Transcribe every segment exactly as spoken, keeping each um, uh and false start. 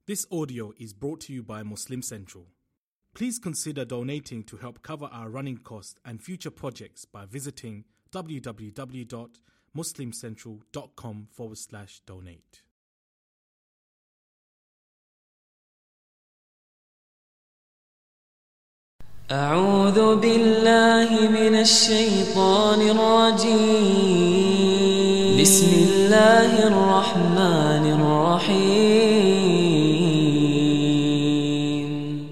This audio is brought to you by Muslim Central. Please consider donating to help cover our running costs and future projects by visiting www.muslimcentral.com forward slash donate. أعوذ بالله من الشيطان الرجيم بسم الله الرحمن الرحيم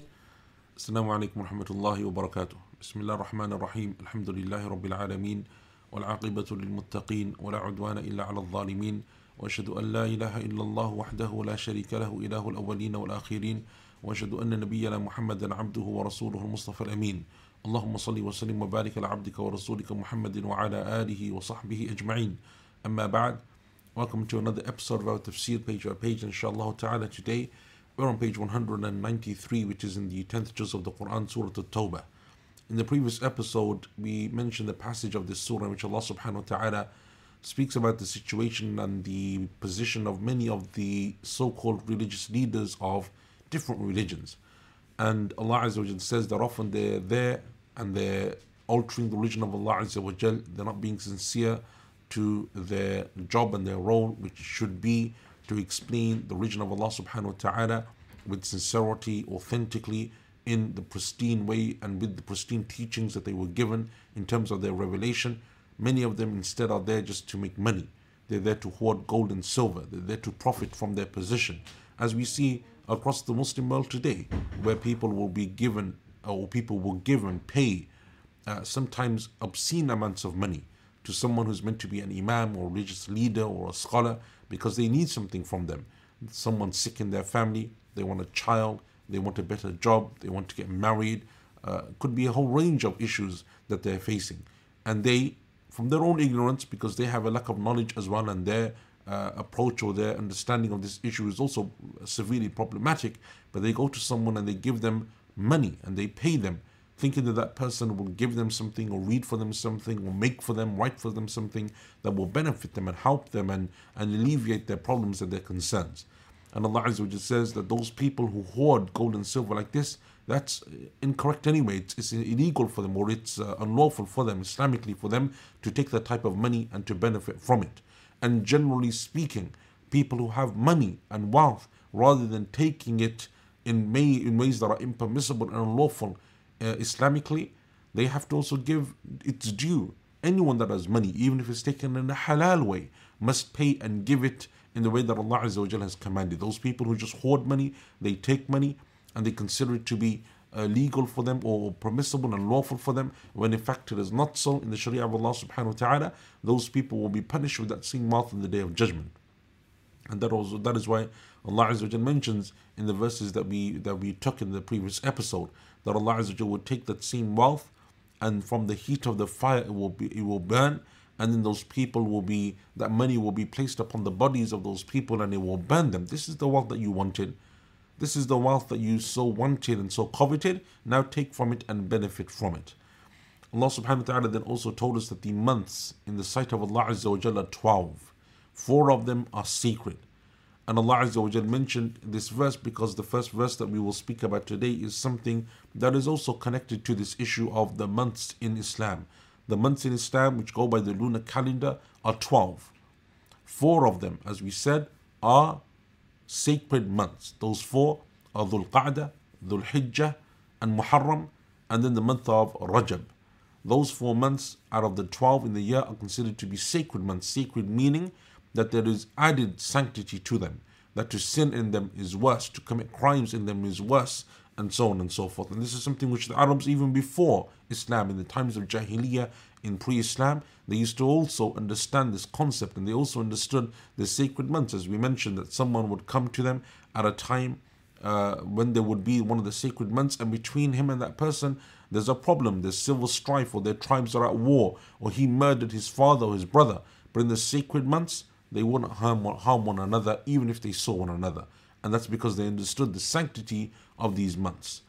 السلام عليكم ورحمة الله وبركاته. بسم الله الرحمن الرحيم. الحمد لله رب العالمين والعاقبة للمتقين ولا عدوان إلا على الظالمين وأشهد أن لا إله إلا الله وحده لا شريك له إله الأولين والآخرين وأشهد أن نبينا محمدا عبده ورسوله المصطفى الأمين. اللهم صل وسلم وبارك على عبدك ورسولك محمد وعلى آله وصحبه أجمعين. أما بعد, welcome to another episode of our tafsir page by page, inshallah ta'ala. Today we're on page one hundred ninety-three, which is in the tenth juz of the Quran, Surah At-Tawbah. In the previous episode we mentioned the passage of this surah in which Allah subhanahu wa ta'ala speaks about the situation and the position of many of the so-called religious leaders of different religions. And Allah Azza wa Jal says that often they're there and they're altering the religion of Allah Azza wa Jal. They're not being sincere to their job and their role, which should be to explain the religion of Allah subhanahu wa ta'ala with sincerity, authentically, in the pristine way and with the pristine teachings that they were given in terms of their revelation. Many of them instead are there just to make money. They're there to hoard gold and silver. They're there to profit from their position. As we see across the Muslim world today, where people will be given, or people will give and pay uh, sometimes obscene amounts of money to someone who's meant to be an imam or religious leader or a scholar because they need something from them. Someone's sick in their family, they want a child, they want a better job, they want to get married. Uh, could be a whole range of issues that they're facing. And they, from their own ignorance, because they have a lack of knowledge as well, and their uh, approach or their understanding of this issue is also severely problematic, but they go to someone and they give them money and they pay them, thinking that that person will give them something or read for them something or make for them, write for them something that will benefit them and help them and, and alleviate their problems and their concerns. And Allah Azza wa Jalla says that those people who hoard gold and silver like this, that's incorrect anyway. It's, it's illegal for them, or it's uh, unlawful for them, Islamically, for them to take that type of money and to benefit from it. And generally speaking, people who have money and wealth, rather than taking it in, may, in ways that are impermissible and unlawful uh, Islamically, they have to also give its due. Anyone that has money, even if it's taken in a halal way, must pay and give it in the way that Allah Azza wa Jalla has commanded. Those people who just hoard money, they take money and they consider it to be uh, legal for them or permissible and lawful for them, when in fact it is not so in the Sharia of Allah subhanahu wa ta'ala. Those people will be punished with that same mouth on the Day of Judgment. And that also that is why Allah Azza wa Jalla mentions in the verses that we that we took in the previous episode that Allah Azza wa Jalla would take that same wealth, and from the heat of the fire it will be it will burn, and then those people will be, that money will be placed upon the bodies of those people and it will burn them. This is the wealth that you wanted. This is the wealth that you so wanted and so coveted. Now take from it and benefit from it. Allah subhanahu wa ta'ala then also told us that the months in the sight of Allah Azza wa Jalla are twelve. Four of them are sacred. And Allah Azza wa Jalla mentioned this verse because the first verse that we will speak about today is something that is also connected to this issue of the months in Islam. The months in Islam, which go by the lunar calendar, are twelve. Four of them, as we said, are sacred months. Those four are Dhul Qa'dah, Dhul Hijjah, and Muharram, and then the month of Rajab. Those four months out of the twelve in the year are considered to be sacred months. Sacred meaning that there is added sanctity to them, that to sin in them is worse, to commit crimes in them is worse, and so on and so forth. And this is something which the Arabs, even before Islam, in the times of Jahiliyyah, in pre-Islam, they used to also understand this concept, and they also understood the sacred months. As we mentioned, that someone would come to them at a time uh, when there would be one of the sacred months, and between him and that person there's a problem, there's civil strife, or their tribes are at war, or he murdered his father or his brother. But in the sacred months, they wouldn't harm, harm one another, even if they saw one another. And that's because they understood the sanctity of these months.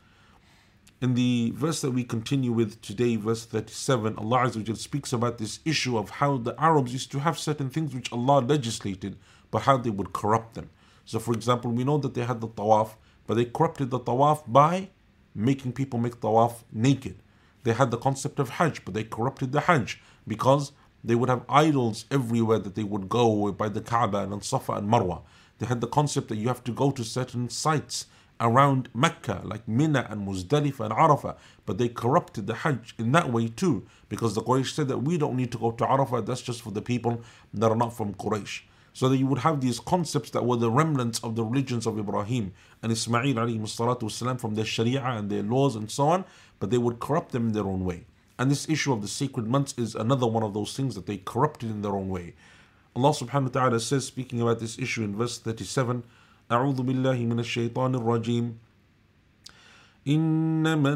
In the verse that we continue with today, verse thirty-seven, Allah Azza wa Jalla speaks about this issue of how the Arabs used to have certain things which Allah legislated, but how they would corrupt them. So for example, we know that they had the tawaf, but they corrupted the tawaf by making people make tawaf naked. They had the concept of hajj, but they corrupted the hajj because they would have idols everywhere that they would go by the Kaaba and on Safa and Marwa. They had the concept that you have to go to certain sites around Mecca like Mina and Muzdalifah and Arafah, but they corrupted the hajj in that way too, because the Quraysh said that we don't need to go to Arafah, that's just for the people that are not from Quraysh. So that you would have these concepts that were the remnants of the religions of Ibrahim and Ismail alayhi salatu wasalam from their Sharia and their laws and so on, but they would corrupt them in their own way. And this issue of the sacred months is another one of those things that they corrupted in their own way. Allah subhanahu wa ta'ala says, speaking about this issue in verse thirty-seven, أعوذ بالله من الشيطان الرجيم إنما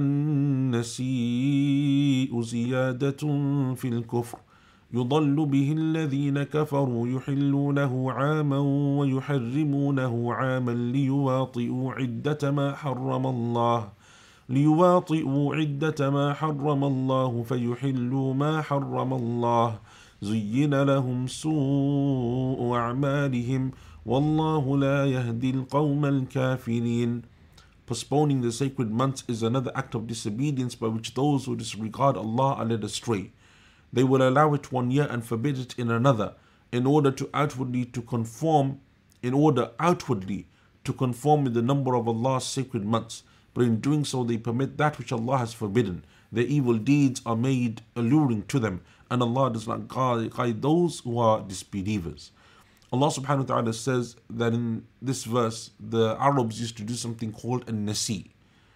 النسيء زيادة في الكفر يضل به الذين كفروا يحلونه عاما ويحرمونه عاما ليواطئوا عدة ما حرم الله ليواطئوا عدة ما حرم الله فيحلوا ما حرم الله زين لهم سوء أعمالهم والله لا يهدي القوم الكافرين. Postponing the sacred months is another act of disobedience by which those who disregard Allah are led astray. They will allow it one year and forbid it in another, in order to outwardly to conform, in order outwardly to conform with the number of Allah's sacred months. But in doing so, they permit that which Allah has forbidden. Their evil deeds are made alluring to them, and Allah does not guide those who are disbelievers. Allah subhanahu wa ta'ala says that in this verse, the Arabs used to do something called a nasi.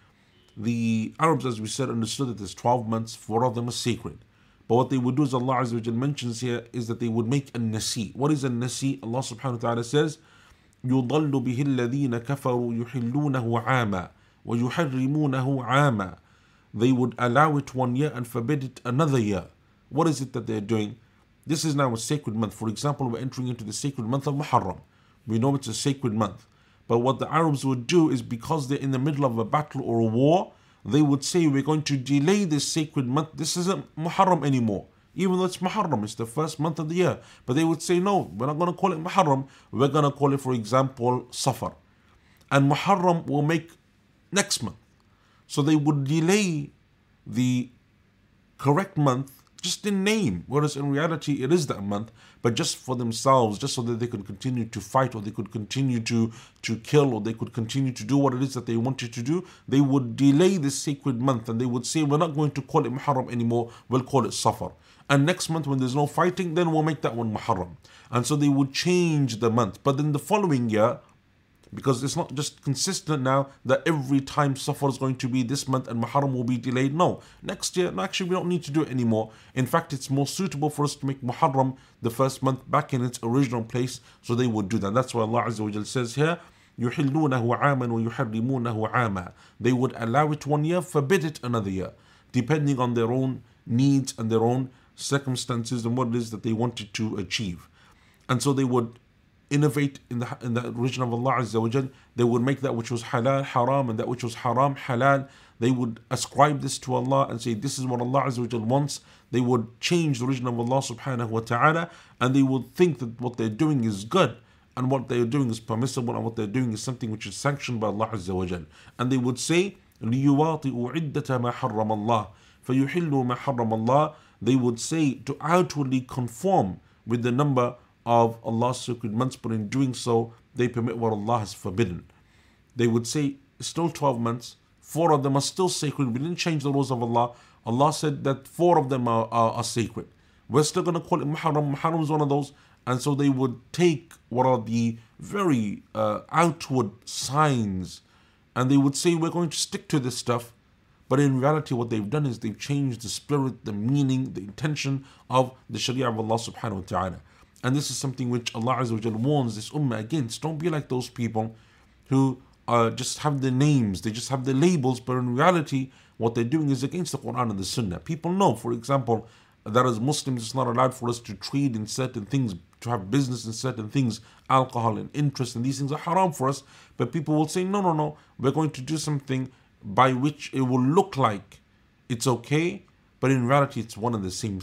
The Arabs, as we said, understood that there's twelve months, four of them are sacred. But what they would do, as Allah Azza wa Jal mentions here, is that they would make a nasi. What is a nasi? Allah subhanahu wa ta'ala says, يُضَلُّ بِهِ الَّذِينَ كَفَرُوا يُحِلُّونَهُ عَامًا وَيُحَرِّمُونَهُ عَامًا. They would allow it one year and forbid it another year. What is it that they're doing? This is now a sacred month. For example, we're entering into the sacred month of Muharram. We know it's a sacred month. But what the Arabs would do is, because they're in the middle of a battle or a war, they would say, we're going to delay this sacred month. This isn't Muharram anymore. Even though it's Muharram, it's the first month of the year. But they would say, no, we're not going to call it Muharram. We're going to call it, for example, Safar. And Muharram will make next month. So they would delay the correct month just in name, whereas in reality it is that month, but just for themselves, just so that they could continue to fight, or they could continue to, to kill, or they could continue to do what it is that they wanted to do, they would delay this sacred month, and they would say, we're not going to call it Muharram anymore, we'll call it Safar. And next month when there's no fighting, then we'll make that one Muharram. And so they would change the month. But then the following year, because it's not just consistent now that every time Safar is going to be this month and Muharram will be delayed. No, next year, actually we don't need to do it anymore. In fact, it's more suitable for us to make Muharram the first month back in its original place. So they would do that. That's why Allah Azza wa Jal says here, يُحِلُّونَهُ عَامًا وَيُحَرِّمُونَهُ عَامًا. They would allow it one year, forbid it another year, depending on their own needs and their own circumstances and what it is that they wanted to achieve. And so they would innovate in the in the religion of Allah Azza wa Jal. They would make that which was halal haram, and that which was haram halal. They would ascribe this to Allah and say, this is what Allah Azza wa Jal wants. They would change the religion of Allah subhanahu wa ta'ala, and they would think that what they're doing is good, and what they're doing is permissible, and what they're doing is something which is sanctioned by Allah Azza wa Jal. And they would say, لِيُوَاطِئُوا عِدَّةَ مَا حَرَّمَ اللَّهِ فَيُحِلُّوا مَا حَرَّمَ اللَّهِ. They would say to outwardly conform with the number of Allah's sacred months, but in doing so, they permit what Allah has forbidden. They would say, it's still twelve months, four of them are still sacred, we didn't change the rules of Allah. Allah said that four of them are, are, are sacred. We're still going to call it Muharram. Muharram is one of those. And so they would take what are the very uh, outward signs, and they would say, we're going to stick to this stuff. But in reality, what they've done is they've changed the spirit, the meaning, the intention of the Sharia of Allah subhanahu wa ta'ala. And this is something which Allah Azza wa Jal warns this ummah against. Don't be like those people who uh, just have the names, they just have the labels, but in reality, what they're doing is against the Quran and the Sunnah. People know, for example, that as Muslims, it's not allowed for us to trade in certain things, to have business in certain things, alcohol and interest, and these things are haram for us. But people will say, no, no, no, we're going to do something by which it will look like it's okay, but in reality, it's one and the same thing.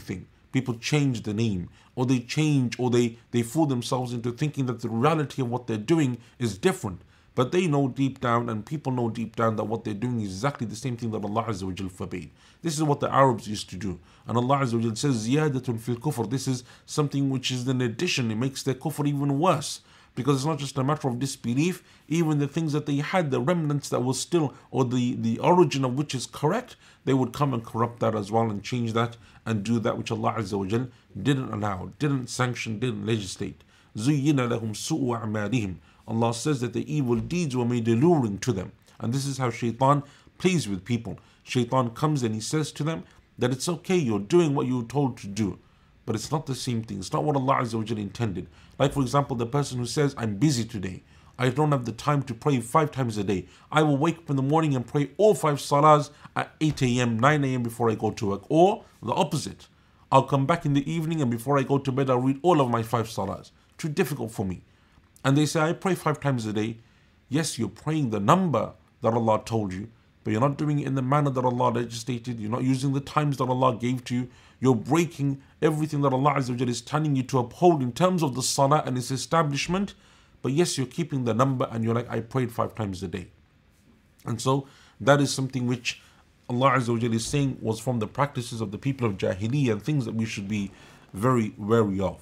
people change the name, or they change, or they, they fool themselves into thinking that the reality of what they're doing is different. But they know deep down, and people know deep down, that what they're doing is exactly the same thing that Allah Azza wa Jal forbade. This is what the Arabs used to do. And Allah Azza wa Jal says, ziyadatun fil kufr. This is something which is an addition. It makes their kufr even worse. Because it's not just a matter of disbelief, even the things that they had, the remnants that was still, or the, the origin of which is correct, they would come and corrupt that as well and change that and do that which Allah Azza wa Jal didn't allow, didn't sanction, didn't legislate. زُيِّنَ لَهُمْ سُوءُ أَعْمَالِهِمْ. Allah says that the evil deeds were made alluring to them. And this is how shaitan plays with people. Shaitan comes and he says to them that it's okay, you're doing what you're told to do. But it's not the same thing. It's not what Allah Azza wa Jal intended. Like for example, the person who says, I'm busy today. I don't have the time to pray five times a day. I will wake up in the morning and pray all five salahs at eight a.m., nine a.m. before I go to work. Or the opposite. I'll come back in the evening and before I go to bed, I'll read all of my five salahs. Too difficult for me. And they say, I pray five times a day. Yes, you're praying the number that Allah told you, but you're not doing it in the manner that Allah legislated. You're not using the times that Allah gave to you. You're breaking everything that Allah Azza wa Jalla is telling you to uphold in terms of the salah and its establishment. But yes, you're keeping the number and you're like, I prayed five times a day. And so that is something which Allah Azza wa Jalla is saying was from the practices of the people of Jahiliyyah and things that we should be very wary of.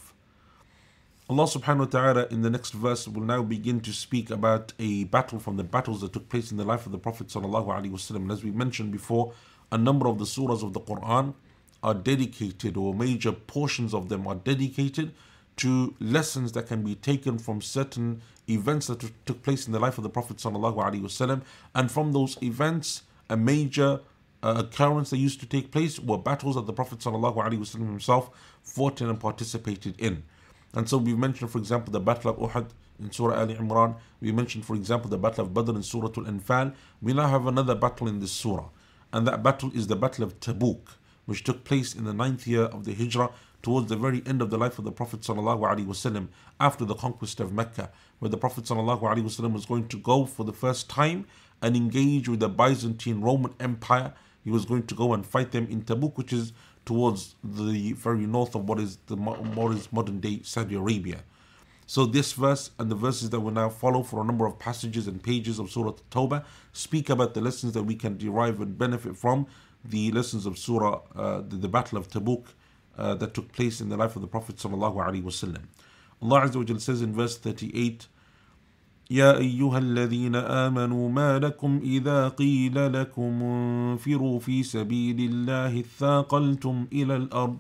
Allah subhanahu wa ta'ala in the next verse will now begin to speak about a battle from the battles that took place in the life of the Prophet sallallahu alaihi wasallam. And as we mentioned before, a number of the surahs of the Quran are dedicated, or major portions of them are dedicated to lessons that can be taken from certain events that took place in the life of the Prophet sallallahu alaihi wasallam. And from those events, a major uh, occurrence that used to take place were battles that the Prophet sallallahu alaihi wasallam himself fought in and participated in. And so we've mentioned, for example, the Battle of Uhud in Surah Al Imran. We mentioned, for example, the Battle of Badr in Surah Al Anfal. We now have another battle in this surah. And that battle is the Battle of Tabuk, which took place in the ninth year of the Hijrah, towards the very end of the life of the Prophet ﷺ, after the conquest of Mecca, where the Prophet ﷺ was going to go for the first time and engage with the Byzantine Roman Empire. He was going to go and fight them in Tabuk, which is towards the very north of what is the what is modern day Saudi Arabia. So this verse and the verses that will now follow for a number of passages and pages of Surah Tawbah speak about the lessons that we can derive and benefit from the lessons of Surah, uh, the, the Battle of Tabuk uh, that took place in the life of the Prophet sallallahu alaihi wasallam. Allah Azza wa Jalla says in verse thirty-eight, يا أيها الذين آمنوا ما لكم إذا قيل لكم انفروا في سبيل الله اثاقلتم إلى الأرض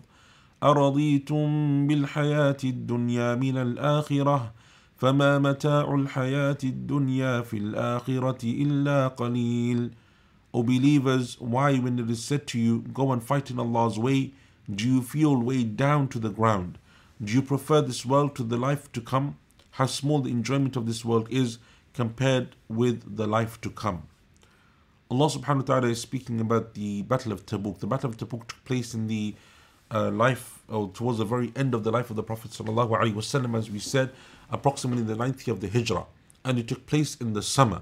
أرضيتم بالحياة الدنيا من الآخرة فما متاع الحياة الدنيا في الآخرة إلا قليل. O believers, why when it is said to you, go and fight in Allah's way, do you feel weighed down to the ground? Do you prefer this world to the life to come? How small the enjoyment of this world is compared with the life to come. Allah subhanahu wa ta'ala is speaking about the Battle of Tabuk. The Battle of Tabuk took place in the uh, life, or towards the very end of the life of the Prophet sallallahu alaihi wasallam, as we said, approximately the ninth year of the Hijrah. And it took place in the summer.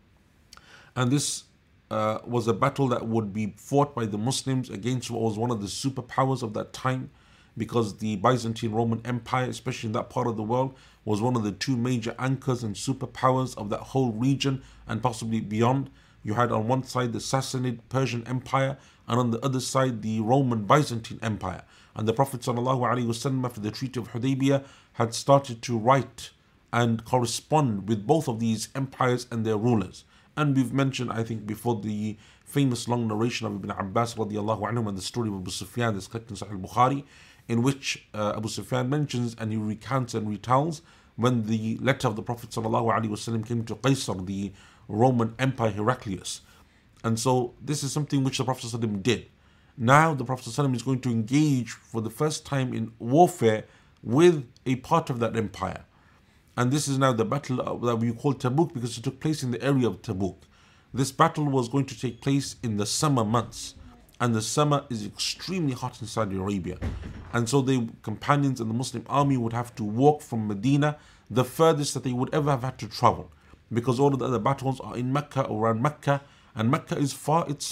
And this uh, was a battle that would be fought by the Muslims against what was one of the superpowers of that time, because the Byzantine Roman Empire, especially in that part of the world, was one of the two major anchors and superpowers of that whole region and possibly beyond. You had on one side the Sassanid Persian Empire, and on the other side the Roman Byzantine Empire. And the Prophet ﷺ, after the Treaty of Hudaybiyah, had started to write and correspond with both of these empires and their rulers. And we've mentioned, I think, before the famous long narration of Ibn Abbas radiallahu anhu and the story of Abu Sufyan that's collected in Sahih Bukhari, in which uh, Abu Sufyan mentions and he recounts and retells when the letter of the Prophet ﷺ came to Qaisar, the Roman Empire Heraclius. And so this is something which the Prophet ﷺ did. Now the Prophet ﷺ is going to engage for the first time in warfare with a part of that empire. And this is now the battle that we call Tabuk, because it took place in the area of Tabuk. This battle was going to take place in the summer months. And the summer is extremely hot in Saudi Arabia. And so the companions and the Muslim army would have to walk from Medina, the furthest that they would ever have had to travel. Because all of the other battles are in Mecca or around Mecca. And Mecca is far itself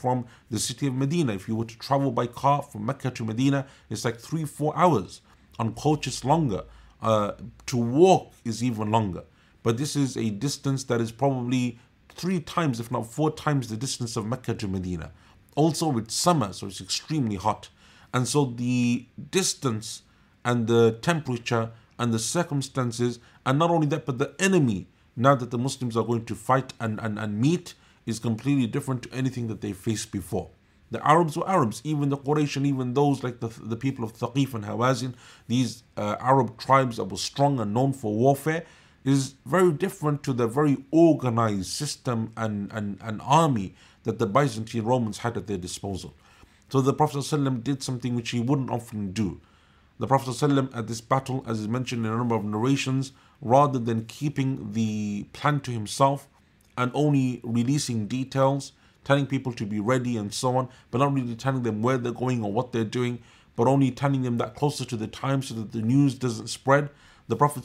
from the city of Medina. If you were to travel by car from Mecca to Medina, it's like three, four hours. On coach, it's longer. Uh, to walk is even longer. But this is a distance that is probably three times, if not four times, the distance of Mecca to Medina. Also, it's summer, so it's extremely hot. And so the distance and the temperature and the circumstances, and not only that, but the enemy, now that the Muslims are going to fight and, and, and meet, is completely different to anything that they faced before. The Arabs were Arabs, even the Quraysh and even those like the, the people of Thaqif and Hawazin, these uh, Arab tribes that were strong and known for warfare, is very different to the very organized system and, and, and army that the Byzantine Romans had at their disposal. So the Prophet ﷺ did something which he wouldn't often do. The Prophet ﷺ at this battle, as is mentioned in a number of narrations, rather than keeping the plan to himself and only releasing details, telling people to be ready and so on, but not really telling them where they're going or what they're doing, but only telling them that closer to the time so that the news doesn't spread, the Prophet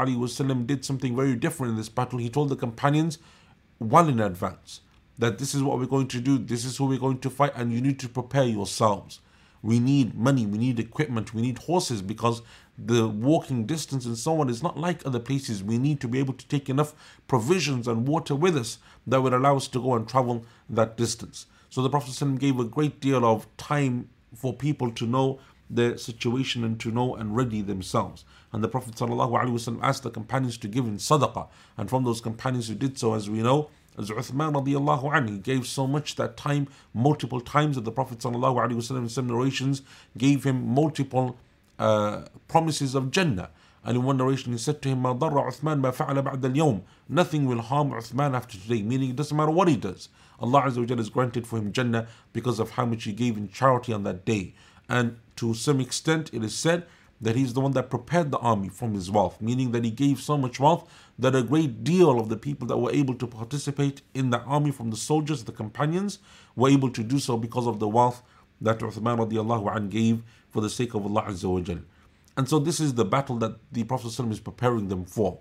ﷺ did something very different in this battle. He told the companions well in advance that this is what we're going to do, this is who we're going to fight, and you need to prepare yourselves. We need money, we need equipment, we need horses, because the walking distance and so on is not like other places. We need to be able to take enough provisions and water with us that would allow us to go and travel that distance. So the Prophet ﷺ gave a great deal of time for people to know their situation and to know and ready themselves. And the Prophet ﷺ asked the companions to give in sadaqah, and from those companions who did so, as we know, as Uthman radiallahu anhu, he gave so much that time, multiple times, that the Prophet ﷺ in some narrations gave him multiple uh, promises of Jannah. And in one narration he said to him, مَا ضَرَّ عُثْمَانَ مَا فَعَلَ بَعْدَ الْيَوْمِ, nothing will harm Uthman after today, meaning it doesn't matter what he does. Allah Azza wa Jalla has granted for him Jannah because of how much he gave in charity on that day. And to some extent it is said that he's the one that prepared the army from his wealth, meaning that he gave so much wealth that a great deal of the people that were able to participate in the army, from the soldiers, the companions, were able to do so because of the wealth that Uthman radiallahu anh gave for the sake of Allah Azza wa Jal. And so this is the battle that the Prophet ﷺ is preparing them for.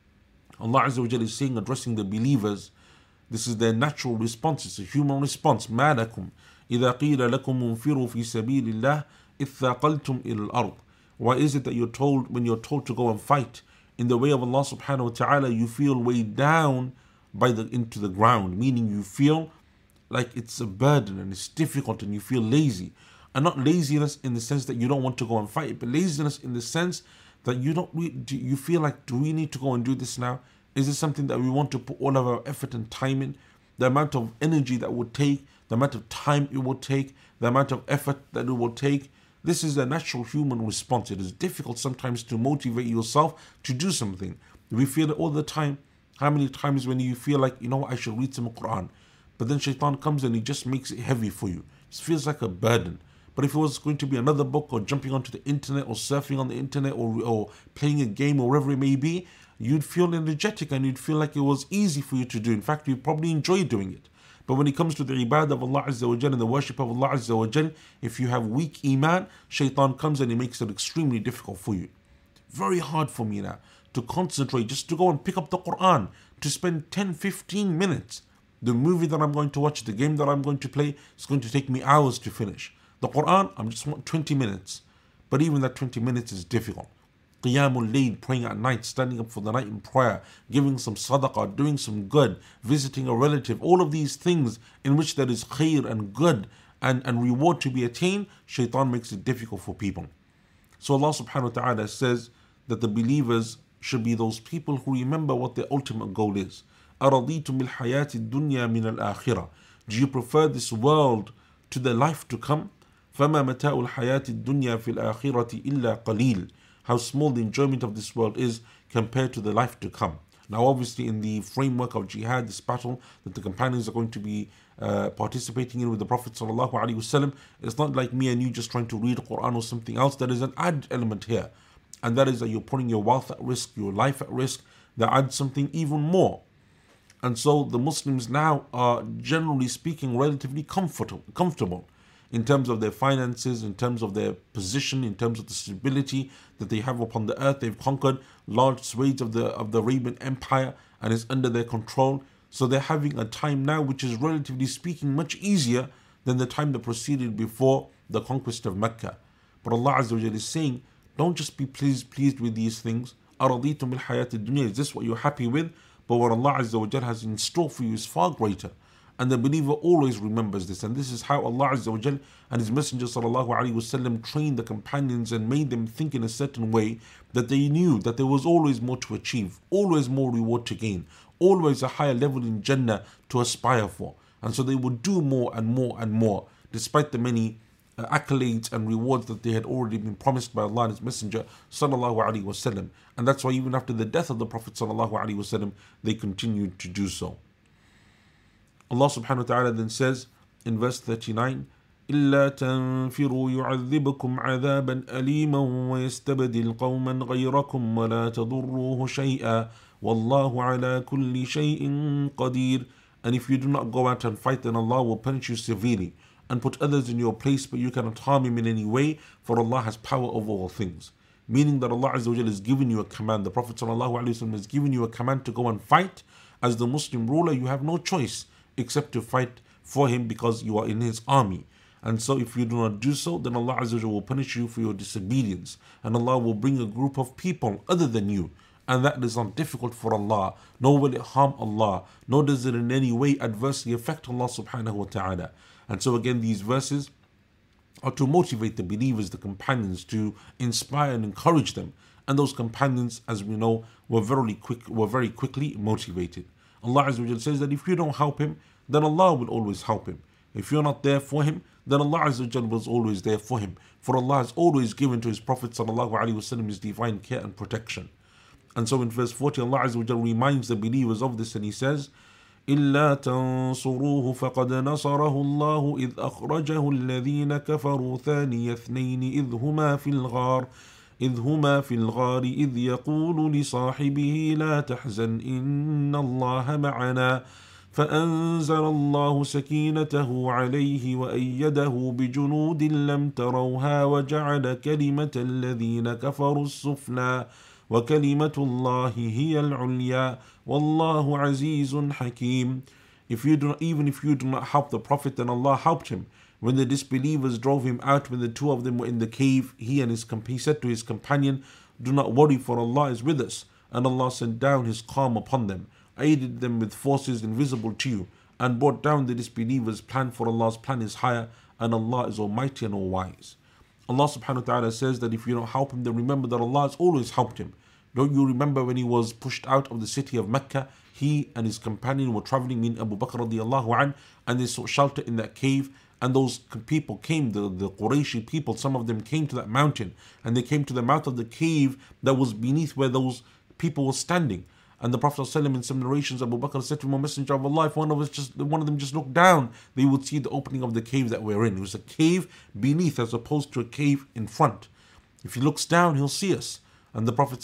Allah Azza wa Jal is saying, addressing the believers, this is their natural response, it's a human response. مَا لَكُمْ إِذَا قِيلَ لَكُمْ مُنْفِرُوا فِي سَبِيلِ اللَّهِ إِذْ ثَاقَلْتُمْ إِلَى الْأَرْضِ. Why is it that you're told, when you're told to go and fight in the way of Allah subhanahu wa ta'ala, you feel weighed down by the into the ground, meaning you feel like it's a burden and it's difficult and you feel lazy. And not laziness in the sense that you don't want to go and fight, but laziness in the sense that you don't re- do you feel like, do we need to go and do this now? Is this something that we want to put all of our effort and time in? The amount of energy that would take, the amount of time it will take, the amount of effort that it will take. This is a natural human response. It is difficult sometimes to motivate yourself to do something. We feel it all the time. How many times when you feel like, you know what, I should read some Quran, but then shaitan comes and he just makes it heavy for you. It feels like a burden. But if it was going to be another book, or jumping onto the internet, or surfing on the internet, or, or playing a game, or whatever it may be, you'd feel energetic and you'd feel like it was easy for you to do. In fact, you'd probably enjoy doing it. But when it comes to the ibadah of Allah Azza wa Jal and the worship of Allah Azza wa Jal, if you have weak iman, shaitan comes and he makes it extremely difficult for you. Very hard for me now to concentrate, just to go and pick up the Quran, to spend ten, fifteen minutes. The movie that I'm going to watch, the game that I'm going to play, it's going to take me hours to finish. The Quran, I'm just want twenty minutes. But even that twenty minutes is difficult. Qiyamul Layl, praying at night, standing up for the night in prayer, giving some sadaqah, doing some good, visiting a relative, all of these things in which there is khair and good and, and reward to be attained, shaitan makes it difficult for people. So Allah subhanahu wa ta'ala says that the believers should be those people who remember what their ultimate goal is. أَرَضِيتُمْ بِالْحَيَاةِ الدُّنْيَا مِنَ الْآخِرَةِ. Do you prefer this world to the life to come? فَمَا مَتَاءُ الْحَيَاةِ الدُّنْيَا فِي الْآخِرَةِ إِلَّا قَلِيلٌ. How small the enjoyment of this world is compared to the life to come. Now obviously in the framework of jihad, this battle that the companions are going to be uh, participating in with the Prophet ﷺ, it's not like me and you just trying to read Quran or something else. There is an added element here, and that is that you're putting your wealth at risk, your life at risk. That adds something even more. And so the Muslims now are, generally speaking, relatively comfortable, comfortable in terms of their finances, in terms of their position, in terms of the stability that they have upon the earth. They've conquered large swathes of the of the Arabian Empire and is under their control. So they're having a time now which is, relatively speaking, much easier than the time that proceeded before the conquest of Mecca. But Allah Azza wa Jalla is saying, don't just be pleased, pleased with these things. أَرَضِيتُمْ بِالْحَيَاةِ الدُّنْيَا. Is this what you're happy with? But what Allah Azza wa Jalla has in store for you is far greater. And the believer always remembers this. And this is how Allah Azza wa Jalla and His Messenger Sallallahu Alaihi Wasallam trained the companions and made them think in a certain way, that they knew that there was always more to achieve, always more reward to gain, always a higher level in Jannah to aspire for. And so they would do more and more and more, despite the many uh, accolades and rewards that they had already been promised by Allah and His Messenger Sallallahu Alaihi Wasallam. And that's why even after the death of the Prophet Sallallahu Alaihi Wasallam, they continued to do so. Allah subhanahu wa ta'ala then says in verse thirty-nine, إِلَّا تَنْفِرُوا يُعَذِّبْكُمْ عَذَابًا أَلِيمًا وَيَسْتَبْدِلْ قَوْمًا غَيْرَكُمْ وَلَا تَضُرُّوهُ شَيْئًا وَاللَّهُ عَلَى كُلِّ شَيْءٍ قَدِيرٌ. And if you do not go out and fight, then Allah will punish you severely and put others in your place, but you cannot harm him in any way, for Allah has power over all things. Meaning that Allah Azza wa Jalla has given you a command. The Prophet Sallallahu Alaihi Wasallam has given you a command to go and fight. As the Muslim ruler, you have no choice except to fight for him because you are in his army. And so if you do not do so, then Allah Azza wa Jalla will punish you for your disobedience. And Allah will bring a group of people other than you. And that is not difficult for Allah, nor will it harm Allah, nor does it in any way adversely affect Allah subhanahu wa ta'ala. And so again, these verses are to motivate the believers, the companions, to inspire and encourage them. And those companions, as we know, were very quick, were very quickly motivated. Allah Azza wa Jalla says that if you don't help him, then Allah will always help him. If you're not there for him, then Allah Azza wa Jalla was always there for him. For Allah has always given to His Prophet Sallallahu Alaihi Wasallam His divine care and protection. And so in verse forty, Allah Azza wa Jalla reminds the believers of this, and He says, إِلَّا تَنْصُرُوهُ فَقَدْ نَصَرَهُ اللَّهُ إِذْ أَخْرَجَهُ الَّذِينَ كَفَرُوا ثَانِيَ اثْنَيْنِ إِذْ هُمَا فِي الْغَارِ إذ هما في الغار إذ يقول لصاحبه لا تحزن إن الله معنا فأنزل الله سكينته عليه وأيده بجنود لم تروها وجعل كلمة الذين كفروا السفلى وكلمة الله هي العليا والله عزيز حكيم. If you do not, even if you do not help the Prophet, then Allah helped him. When the disbelievers drove him out, when the two of them were in the cave, he and his he said to his companion, do not worry, for Allah is with us. And Allah sent down His calm upon them, aided them with forces invisible to you, and brought down the disbelievers' plan, for Allah's plan is higher, and Allah is almighty and all wise. Allah subhanahu wa ta'ala says that if you don't help him, then remember that Allah has always helped him. Don't you remember when he was pushed out of the city of Mecca? He and his companion were traveling in Abu Bakr radiallahu an, and they sought shelter in that cave. And those people came, the, the Qurayshi people, some of them came to that mountain, and they came to the mouth of the cave that was beneath where those people were standing. And the Prophet ﷺ, in some narrations, Abu Bakr said to him, O Messenger of Allah, if one of us just one of them just looked down, they would see the opening of the cave that we're in. It was a cave beneath as opposed to a cave in front. If he looks down, he'll see us. And the Prophet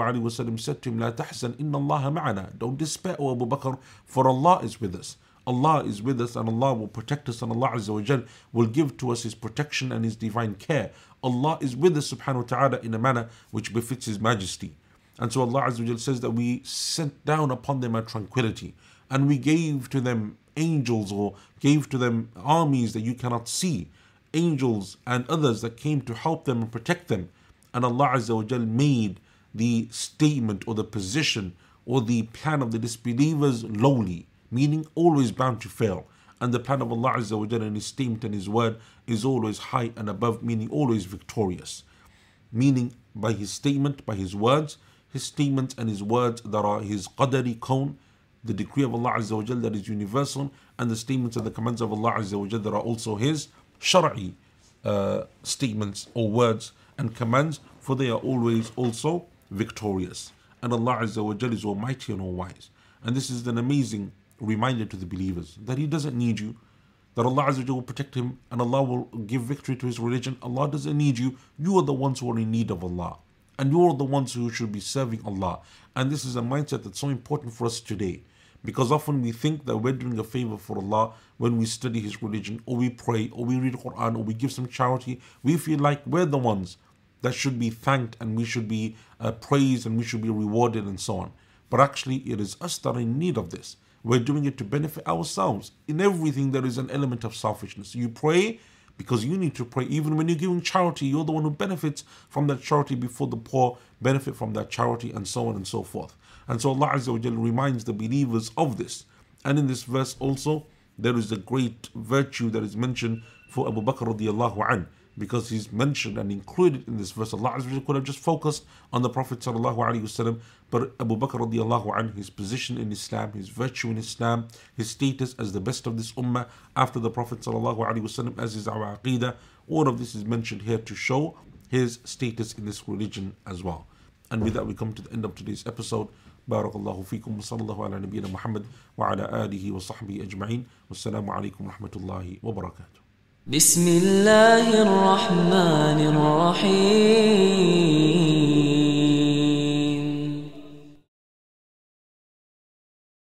ﷺ said to him, La tahzan, inna Allah ma'ana. Don't despair, O Abu Bakr, for Allah is with us. Allah is with us, and Allah will protect us, and Allah Azza wa Jal will give to us His protection and His divine care. Allah is with us subhanahu wa ta'ala in a manner which befits His majesty. And so Allah Azza wa Jal says that we sent down upon them a tranquility, and we gave to them angels, or gave to them armies that you cannot see, angels and others that came to help them and protect them. And Allah Azza wa Jal made the statement or the position or the plan of the disbelievers lowly, meaning always bound to fail. And the plan of Allah Azza wa Jalla and His statement and His word is always high and above, meaning always victorious. Meaning by His statement, by His words, His statements and His words that are His qadari kawn, the decree of Allah Azza wa Jalla that is universal, and the statements and the commands of Allah Azza wa Jalla that are also His shar'i uh, statements or words and commands, for they are always also victorious. And Allah Azza wa Jalla is almighty and all wise. And this is an amazing reminder to the believers that He doesn't need you, that Allah Azza wa Jalla will protect him and Allah will give victory to His religion. Allah doesn't need you. You are the ones who are in need of Allah, and you are the ones who should be serving Allah. And this is a mindset that's so important for us today, because often we think that we're doing a favor for Allah when we study His religion, or we pray, or we read Quran, or we give some charity. We feel like we're the ones that should be thanked, and we should be uh, praised, and we should be rewarded, and so on. But actually it is us that are in need of this. We're doing it to benefit ourselves. In everything there is an element of selfishness. You pray because you need to pray. Even when you're giving charity, you're the one who benefits from that charity before the poor benefit from that charity, and so on and so forth. And so Allah Azza wa Jalla reminds the believers of this. And in this verse also, there is a great virtue that is mentioned for Abu Bakr radiallahu anhu, because he's mentioned and included in this verse. Allah Azza wa Jalla could have just focused on the Prophet sallallahu alaihi wasallam, but Abu Bakr radiallahu anhu, his position in Islam, his virtue in Islam, his status as the best of this ummah after the Prophet sallallahu alaihi wasallam, as is our aqidah, all of this is mentioned here to show his status in this religion as well. And with that we come to the end of today's episode. Barakallahu feekum wa sallallahu ala nabiyyina Muhammad wa ala alihi wa sahbihi ajma'in. Wassalamu alaikum wa rahmatullahi wa barakatuh. بسم الله الرحمن الرحيم